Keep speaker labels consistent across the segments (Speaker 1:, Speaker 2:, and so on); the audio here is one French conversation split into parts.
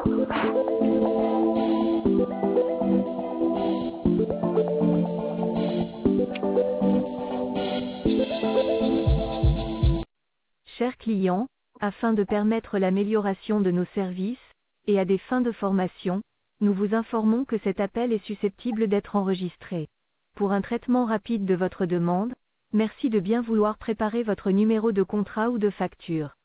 Speaker 1: Chers clients, afin de permettre l'amélioration de nos services, et à des fins de formation, nous vous informons que cet appel est susceptible d'être enregistré. Pour un traitement rapide de votre demande, merci de bien vouloir préparer votre numéro de contrat ou de facture.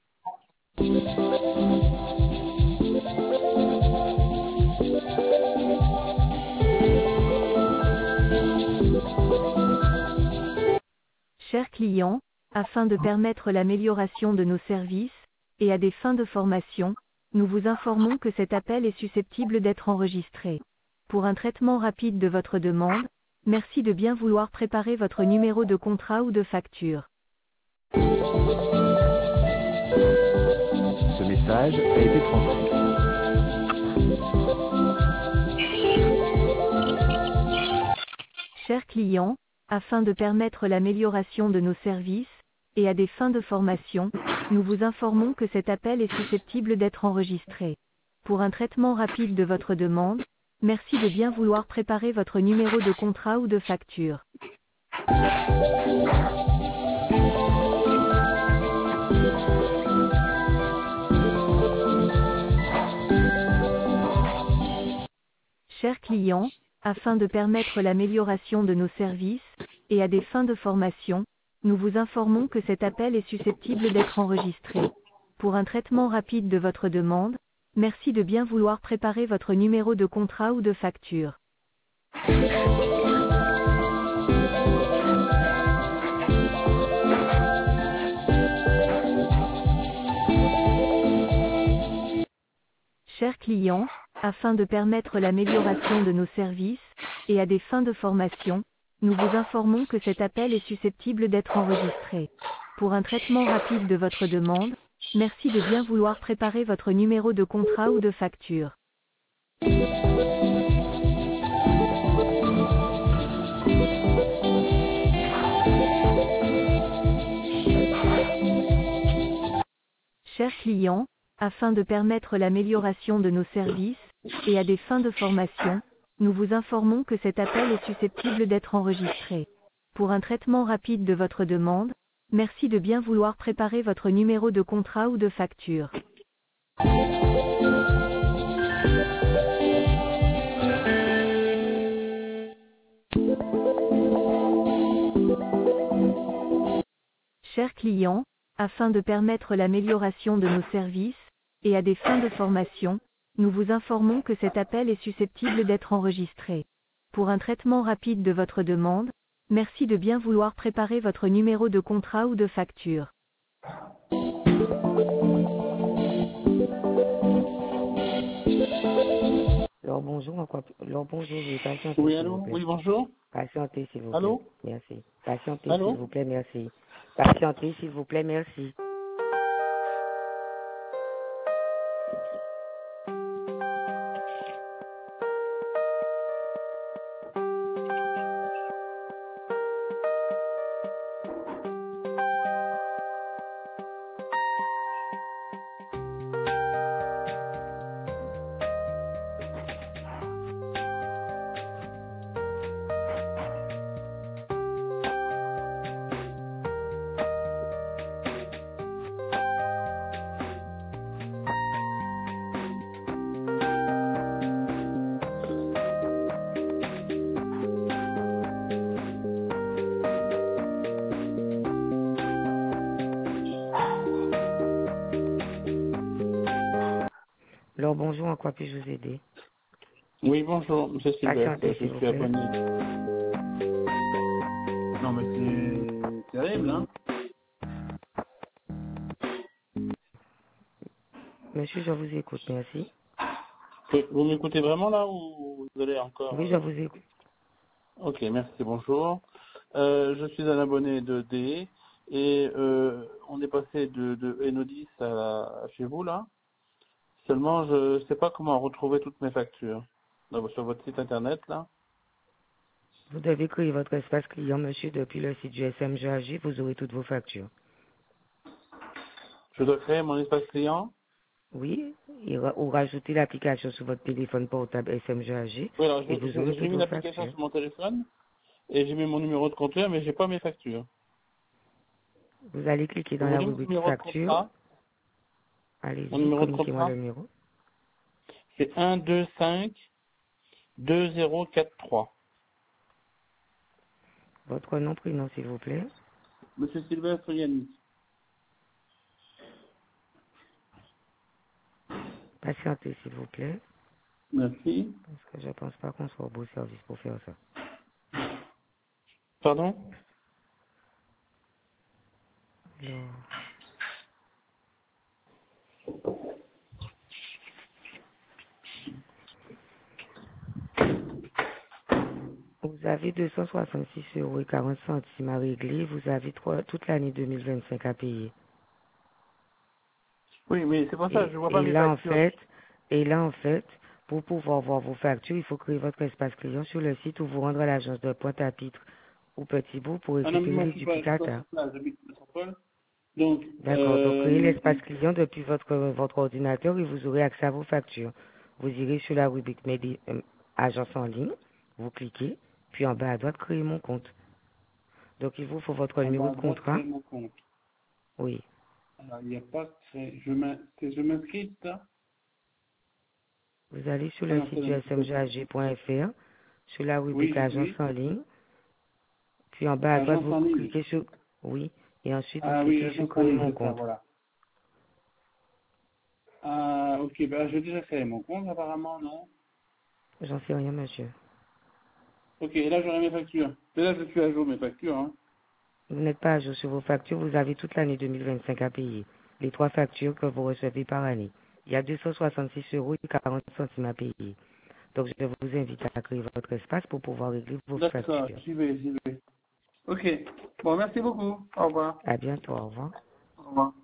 Speaker 1: Chers clients, afin de permettre l'amélioration de nos services, et à des fins de formation, nous vous informons que cet appel est susceptible d'être enregistré. Pour un traitement rapide de votre demande, merci de bien vouloir préparer votre numéro de contrat ou de facture.
Speaker 2: Ce message a été transmis.
Speaker 1: Chers clients, afin de permettre l'amélioration de nos services, et à des fins de formation, nous vous informons que cet appel est susceptible d'être enregistré. Pour un traitement rapide de votre demande, merci de bien vouloir préparer votre numéro de contrat ou de facture. Chers clients, afin de permettre l'amélioration de nos services, et à des fins de formation, nous vous informons que cet appel est susceptible d'être enregistré. Pour un traitement rapide de votre demande, merci de bien vouloir préparer votre numéro de contrat ou de facture. Chers clients, afin de permettre l'amélioration de nos services, et à des fins de formation, nous vous informons que cet appel est susceptible d'être enregistré. Pour un traitement rapide de votre demande, merci de bien vouloir préparer votre numéro de contrat ou de facture. Chers clients, afin de permettre l'amélioration de nos services, et à des fins de formation, nous vous informons que cet appel est susceptible d'être enregistré. Pour un traitement rapide de votre demande, merci de bien vouloir préparer votre numéro de contrat ou de facture. Chers clients, afin de permettre l'amélioration de nos services, et à des fins de formation, nous vous informons que cet appel est susceptible d'être enregistré. Pour un traitement rapide de votre demande, merci de bien vouloir préparer votre numéro de contrat ou de facture.
Speaker 3: Alors bonjour, oui, patientez
Speaker 4: Oui,
Speaker 3: s'il vous
Speaker 4: allô?
Speaker 3: plaît.
Speaker 4: Oui, bonjour.
Speaker 3: Patientez s'il vous plaît.
Speaker 4: Allô?
Speaker 3: Merci. Patientez
Speaker 4: Allô?
Speaker 3: s'il vous plaît, merci. Patientez s'il vous plaît, merci. Alors bonjour, en quoi puis-je vous aider?
Speaker 4: Oui, bonjour, monsieur Sylvestre,
Speaker 3: Patientez
Speaker 4: je
Speaker 3: s'il vous
Speaker 4: suis
Speaker 3: plaît.
Speaker 4: abonné. Non, mais c'est terrible, hein?
Speaker 3: Monsieur, je vous écoute, merci.
Speaker 4: Vous m'écoutez vraiment là ou vous allez encore...
Speaker 3: Oui, je vous écoute.
Speaker 4: Ok, merci, bonjour. Je suis un abonné de D et on est passé de Enodis chez vous là. Seulement, je ne sais pas comment retrouver toutes mes factures. Donc, sur votre site internet là.
Speaker 3: Vous devez créer votre espace client, monsieur, depuis le site du SMGAG, vous aurez toutes vos factures.
Speaker 4: Je dois créer mon espace client.
Speaker 3: Oui, ou rajoutez l'application sur votre téléphone portable SMGAG
Speaker 4: Oui, alors
Speaker 3: et vous aurez
Speaker 4: j'ai
Speaker 3: toutes
Speaker 4: mis
Speaker 3: vos
Speaker 4: l'application
Speaker 3: factures.
Speaker 4: sur mon téléphone et j'ai mis mon numéro de compteur, mais j'ai pas mes factures.
Speaker 3: Vous allez cliquer dans
Speaker 4: Vous
Speaker 3: la
Speaker 4: voulez mon
Speaker 3: rubrique
Speaker 4: numéro de
Speaker 3: facture.
Speaker 4: contrat? Mon
Speaker 3: Allez-y,
Speaker 4: numéro de
Speaker 3: communiquez-moi
Speaker 4: contrat,
Speaker 3: le numéro.
Speaker 4: c'est 125-2043.
Speaker 3: Votre nom, prénom, s'il vous plaît.
Speaker 4: Monsieur Sylvestre Yannis.
Speaker 3: Patientez, s'il vous plaît.
Speaker 4: Merci.
Speaker 3: Parce que je ne pense pas qu'on soit au beau service pour faire ça.
Speaker 4: Pardon?
Speaker 3: Alors, vous avez 266,40 € à régler. Vous avez toute l'année 2025 à payer.
Speaker 4: Oui, mais c'est pour ça, je vois pas
Speaker 3: Et
Speaker 4: mes
Speaker 3: là,
Speaker 4: factures.
Speaker 3: en fait, pour pouvoir voir vos factures, il faut créer votre espace client sur le site ou vous rendre à l'agence de Pointe-à-Pitre ou Petit-Bourg pour
Speaker 4: Ah non, mais
Speaker 3: récupérer
Speaker 4: moi,
Speaker 3: les
Speaker 4: je suis pas
Speaker 3: duplicata.
Speaker 4: sur place, j'habite à Métropole. Donc,
Speaker 3: D'accord. Donc, créez l'espace client depuis votre ordinateur et vous aurez accès à vos factures. Vous irez sur la rubrique Agence en ligne, vous cliquez, puis en bas à droite, créer mon compte. Donc, il vous faut votre
Speaker 4: en bas
Speaker 3: numéro
Speaker 4: à
Speaker 3: de
Speaker 4: droite,
Speaker 3: contrat.
Speaker 4: créer mon compte.
Speaker 3: Oui.
Speaker 4: Alors, il n'y a pas créé, je m'inscris, c'est ça?
Speaker 3: Vous allez sur
Speaker 4: Ah
Speaker 3: le
Speaker 4: non,
Speaker 3: site
Speaker 4: c'est
Speaker 3: du
Speaker 4: non, c'est pas ça.
Speaker 3: smgag.fr, sur la
Speaker 4: Oui,
Speaker 3: rubrique
Speaker 4: j'ai
Speaker 3: Agence
Speaker 4: pris.
Speaker 3: en ligne, puis en bas à droite,
Speaker 4: Agence
Speaker 3: vous
Speaker 4: en ligne.
Speaker 3: cliquez sur oui, et ensuite vous
Speaker 4: Ah oui,
Speaker 3: cliquez sur
Speaker 4: agence en
Speaker 3: créer
Speaker 4: ligne,
Speaker 3: mon
Speaker 4: c'est ça,
Speaker 3: compte.
Speaker 4: voilà. Ah, ok, ben, j'ai déjà créé mon compte, apparemment, non?
Speaker 3: J'en sais rien, monsieur.
Speaker 4: Ok, et là, j'aurai mes factures. Mais là, je suis à jour, mes factures, hein.
Speaker 3: Vous n'êtes pas à jour sur vos factures, vous avez toute l'année 2025 à payer. Les 3 factures que vous recevez par année. Il y a 266,40 € à payer. Donc je vous invite à créer votre espace pour pouvoir régler vos
Speaker 4: D'accord,
Speaker 3: factures.
Speaker 4: j'y vais. Ok. Bon, merci beaucoup. Au revoir.
Speaker 3: À bientôt, au revoir.
Speaker 4: Au revoir.